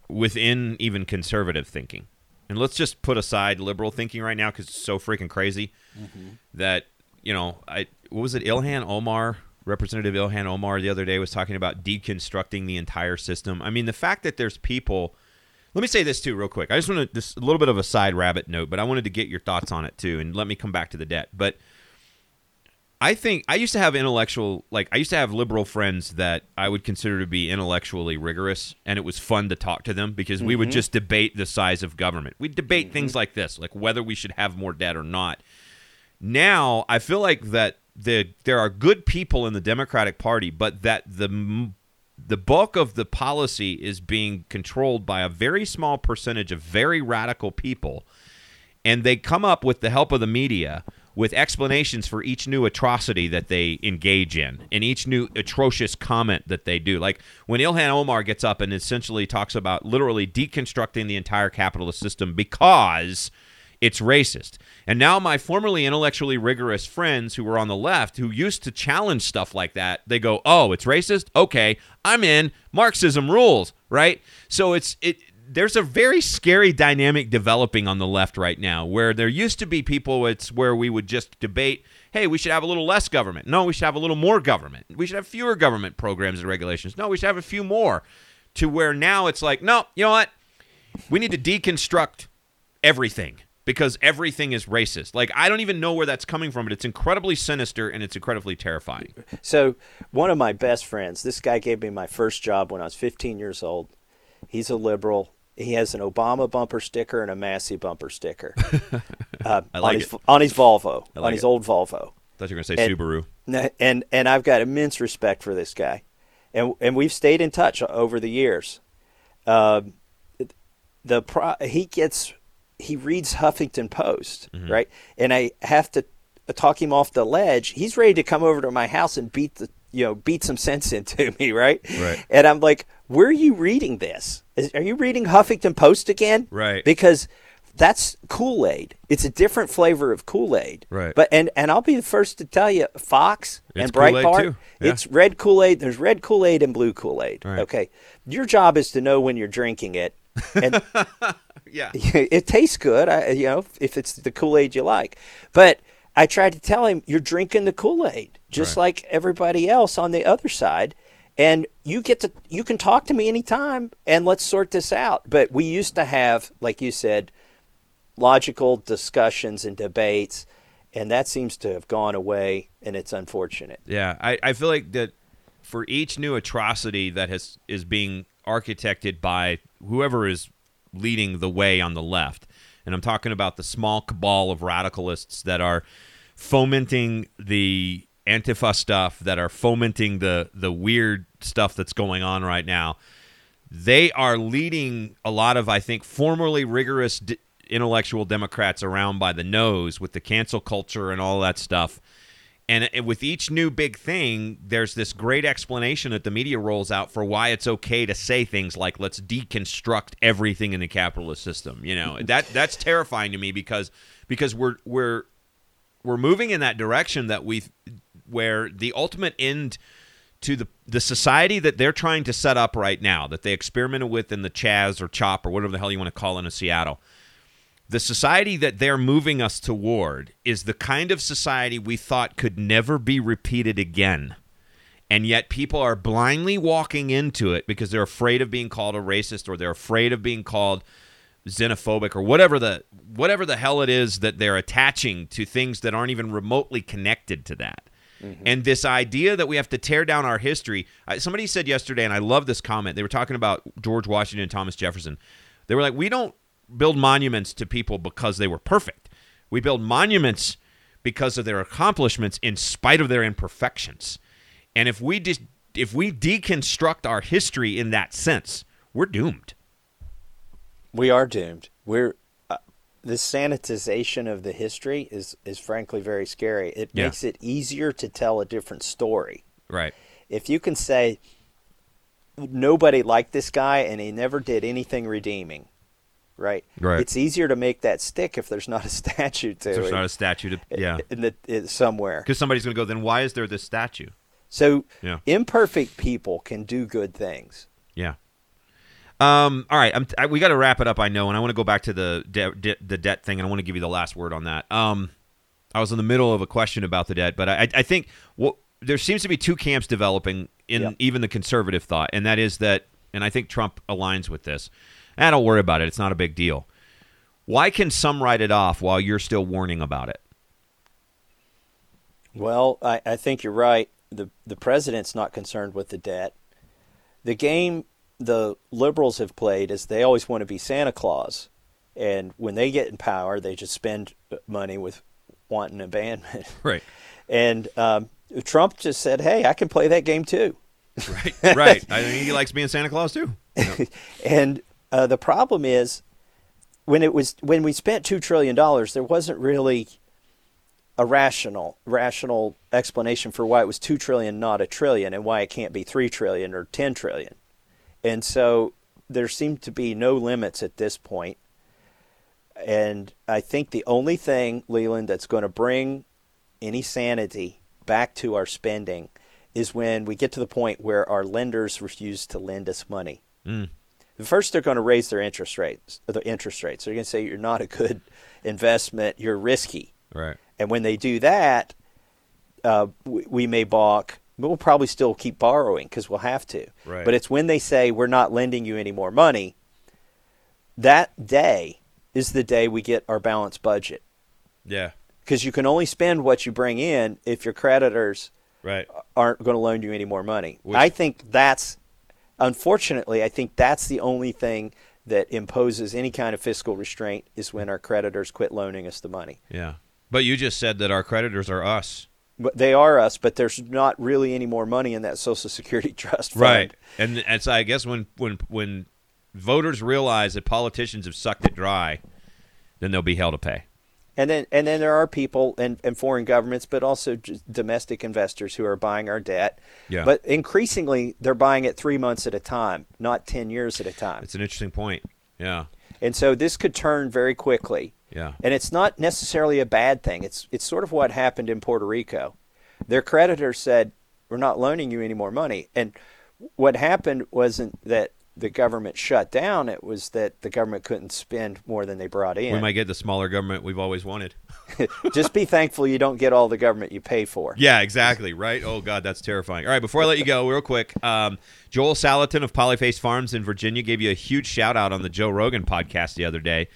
B: within even conservative thinking. And let's just put aside liberal thinking right now because it's so freaking crazy mm-hmm. that, you know, I what was it, Ilhan Omar, Representative Ilhan Omar the other day was talking about deconstructing the entire system. I mean, the fact that there's people – let me say this too real quick. I just want to – this a little bit of a side rabbit note, but I wanted to get your thoughts on it too, and let me come back to the debt. But I think – I used to have intellectual – like I used to have liberal friends that I would consider to be intellectually rigorous, and it was fun to talk to them because mm-hmm. we would just debate the size of government. We'd debate mm-hmm. things like this, like whether we should have more debt or not. Now I feel like that – The, there are good people in the Democratic Party, but that the the bulk of the policy is being controlled by a very small percentage of very radical people, and they come up with the help of the media with explanations for each new atrocity that they engage in and each new atrocious comment that they do. Like when Ilhan Omar gets up and essentially talks about literally deconstructing the entire capitalist system because it's racist. And now my formerly intellectually rigorous friends who were on the left who used to challenge stuff like that, they go, oh, it's racist? Okay, I'm in. Marxism rules, right? So it's it. There's a very scary dynamic developing on the left right now where there used to be people, it's where we would just debate, hey, we should have a little less government. No, we should have a little more government. We should have fewer government programs and regulations. No, we should have a few more. To where now it's like, no, you know what? We need to deconstruct everything. Because everything is racist. Like, I don't even know where that's coming from, but it's incredibly sinister and it's incredibly terrifying.
C: So, one of my best friends, this guy gave me my first job when I was fifteen years old. He's a liberal. He has an Obama bumper sticker and a Massey bumper sticker uh,
B: I like
C: on, his,
B: it.
C: on his Volvo,
B: like
C: on his
B: it.
C: old Volvo.
B: I thought you were going to say
C: and,
B: Subaru.
C: And and I've got immense respect for this guy. And and we've stayed in touch over the years. Uh, the pro, he gets... He reads Huffington Post, mm-hmm. right? And I have to talk him off the ledge. He's ready to come over to my house and beat the, you know, beat some sense into me, right?
B: Right.
C: And I'm like, where are you reading this? Is, are you reading Huffington Post again?
B: Right.
C: Because that's Kool-Aid. It's a different flavor of Kool-Aid.
B: Right.
C: But and, and I'll be the first to tell you, Fox
B: it's
C: and Breitbart,
B: too. Yeah.
C: it's red Kool-Aid. There's red Kool-Aid and blue Kool-Aid.
B: Right.
C: Okay. Your job is to know when you're drinking it. And
B: yeah,
C: it tastes good, I, you know, if it's the Kool-Aid you like. But I tried to tell him, you're drinking the Kool-Aid, just
B: right.
C: like everybody else on the other side. And you get to, you can talk to me anytime, and let's sort this out. But we used to have, like you said, logical discussions and debates, and that seems to have gone away, and it's unfortunate.
B: Yeah, I, I feel like that for each new atrocity that has is being architected by whoever is leading the way on the left, and I'm talking about the small cabal of radicalists that are fomenting the Antifa stuff, that are fomenting the the weird stuff that's going on right now. They are leading a lot of, I think, formerly rigorous d- intellectual Democrats around by the nose with the cancel culture and all that stuff. And with each new big thing, there's this great explanation that the media rolls out for why it's okay to say things like, let's deconstruct everything in the capitalist system. You know, that that's terrifying to me because because we're we're we're moving in that direction that we where the ultimate end to the the society that they're trying to set up right now, that they experimented with in the Chaz or CHOP or whatever the hell you want to call it in Seattle. The society that they're moving us toward is the kind of society we thought could never be repeated again. And yet people are blindly walking into it because they're afraid of being called a racist or they're afraid of being called xenophobic or whatever the whatever the hell it is that they're attaching to things that aren't even remotely connected to that. Mm-hmm. And this idea that we have to tear down our history. Somebody said yesterday, and I love this comment, they were talking about George Washington and Thomas Jefferson. They were like, we don't build monuments to people because they were perfect. We build monuments because of their accomplishments in spite of their imperfections. And if we just if we deconstruct our history in that sense, we're doomed.
C: We are doomed. We're uh, the sanitization of the history is is frankly very scary. It
B: yeah.
C: makes it easier to tell a different story.
B: Right.
C: If you can say nobody liked this guy and he never did anything redeeming. Right.
B: Right.
C: It's easier to make that stick if there's not a statue to
B: There's
C: it.
B: not a statue to yeah.
C: In the, in somewhere.
B: Because somebody's going to go, then why is there this statue?
C: So
B: yeah.
C: imperfect people can do good things.
B: Yeah. Um, all right, I'm, I, we got to wrap it up. I know, and I want to go back to the de- de- the debt thing, and I want to give you the last word on that. Um, I was in the middle of a question about the debt, but I, I think what there seems to be two camps developing in yep. even the conservative thought, and that is that, and I think Trump aligns with this. I don't worry about it; it's not a big deal. Why can some write it off while you're still warning about it?
C: Well, I, I think you're right. The the president's not concerned with the debt. The game the liberals have played is they always want to be Santa Claus. And when they get in power, they just spend money with wanton abandonment.
B: Right.
C: And um, Trump just said, hey, I can play that game too.
B: Right, right. I mean, he likes being Santa Claus too. Yeah.
C: And uh, the problem is, when it was when we spent two trillion dollars, there wasn't really a rational rational explanation for why it was two trillion dollars, not a trillion, and why it can't be three trillion dollars or ten trillion dollars. And so there seem to be no limits at this point. And I think the only thing, Leland, that's going to bring any sanity back to our spending is when we get to the point where our lenders refuse to lend us money.
B: Mm.
C: First, they're going to raise their interest rates. The interest rates. They're going to say you're not a good investment. You're risky.
B: Right.
C: And when they do that, uh, we, we may balk. But we'll probably still keep borrowing because we'll have to.
B: Right.
C: But it's when they say we're not lending you any more money, that day is the day we get our balanced budget.
B: Yeah.
C: Because you can only spend what you bring in if your creditors
B: right.
C: aren't going to loan you any more money.
B: Which,
C: I think that's, unfortunately, I think that's the only thing that imposes any kind of fiscal restraint is when our creditors quit loaning us the money.
B: Yeah. But you just said that our creditors are us.
C: But they are us, but there's not really any more money in that Social Security trust fund.
B: Right. And, and so I guess when, when, when voters realize that politicians have sucked it dry, then they'll be held to pay.
C: And then and then there are people and, and foreign governments, but also just domestic investors who are buying our debt.
B: Yeah.
C: But increasingly, they're buying it three months at a time, not ten years at a time.
B: It's an interesting point. Yeah.
C: And so this could turn very quickly.
B: Yeah.
C: And it's not necessarily a bad thing. It's it's sort of what happened in Puerto Rico. Their creditors said, we're not loaning you any more money. And what happened wasn't that the government shut down. It was that the government couldn't spend more than they brought in.
B: We might get the smaller government we've always wanted.
C: Just be thankful you don't get all the government you pay for.
B: Yeah, exactly. Right? Oh, God, that's terrifying. All right, before I let you go, real quick, um, Joel Salatin of Polyface Farms in Virginia gave you a huge shout-out on the Joe Rogan podcast the other day.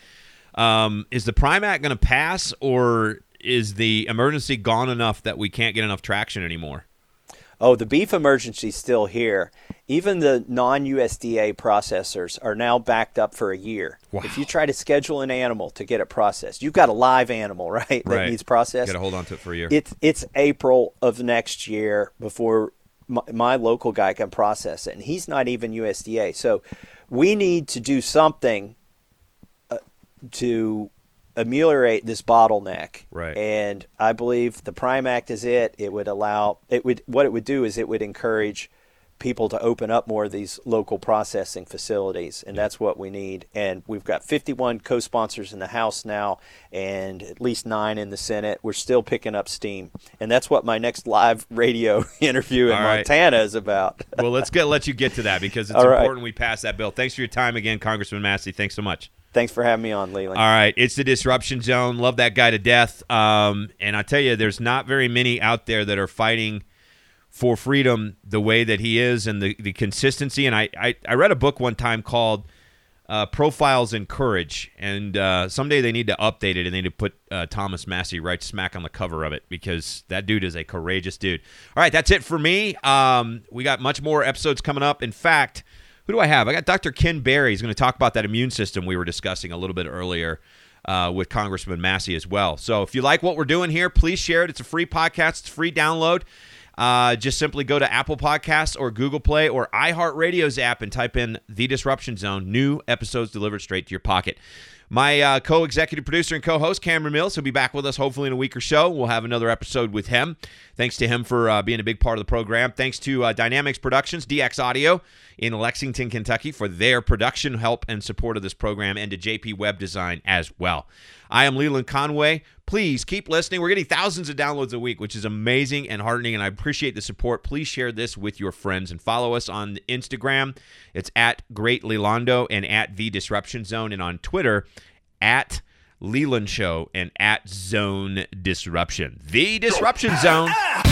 B: Um, is the Prime Act going to pass, or is the emergency gone enough that we can't get enough traction anymore?
C: Oh, the beef emergency's still here. Even the non-U S D A processors are now backed up for a year.
B: Wow.
C: If you try to schedule an animal to get it processed, you've got a live animal, right, that
B: right.
C: needs processed.
B: Got to hold on to it for a year.
C: It's, it's April of next year before my, my local guy can process it, and he's not even U S D A. So we need to do something uh, to ameliorate this bottleneck.
B: Right.
C: And I believe the Prime Act is it. It would allow it would what it would do is it would encourage people to open up more of these local processing facilities, and that's what we need. And we've got fifty-one co-sponsors in the House now and at least nine in the Senate. We're still picking up steam. And that's what my next live radio interview in
B: All right.
C: Montana is about.
B: Well, let's get let you get to that because it's
C: All right.
B: important we pass that bill. Thanks for your time again, Congressman Massey. Thanks so much.
C: Thanks for having me on, Leland.
B: All right, it's the Disruption Zone. Love that guy to death. Um, and I tell you, there's not very many out there that are fighting for freedom the way that he is and the, the consistency. And I, I, I read a book one time called uh, Profiles in Courage, and uh, someday they need to update it and they need to put uh, Thomas Massey right smack on the cover of it because that dude is a courageous dude. All right, that's it for me. Um, we got much more episodes coming up. In fact, who do I have? I got Doctor Ken Berry. He's going to talk about that immune system we were discussing a little bit earlier uh, with Congressman Massey as well. So if you like what we're doing here, please share it. It's a free podcast. It's a free download. Uh, just simply go to Apple Podcasts or Google Play or iHeartRadio's app and type in The Disruption Zone. New episodes delivered straight to your pocket. My uh, co-executive producer and co-host, Cameron Mills, will be back with us hopefully in a week or so. We'll have another episode with him. Thanks to him for uh, being a big part of the program. Thanks to uh, Dynamics Productions, D X Audio in Lexington, Kentucky, for their production help and support of this program, and to J P Web Design as well. I am Leland Conway. Please keep listening. We're getting thousands of downloads a week, which is amazing and heartening, and I appreciate the support. Please share this with your friends and follow us on Instagram. It's at Great Lelondo and at The Disruption Zone, and on Twitter at Leland Show and at Zone Disruption. The Disruption Zone.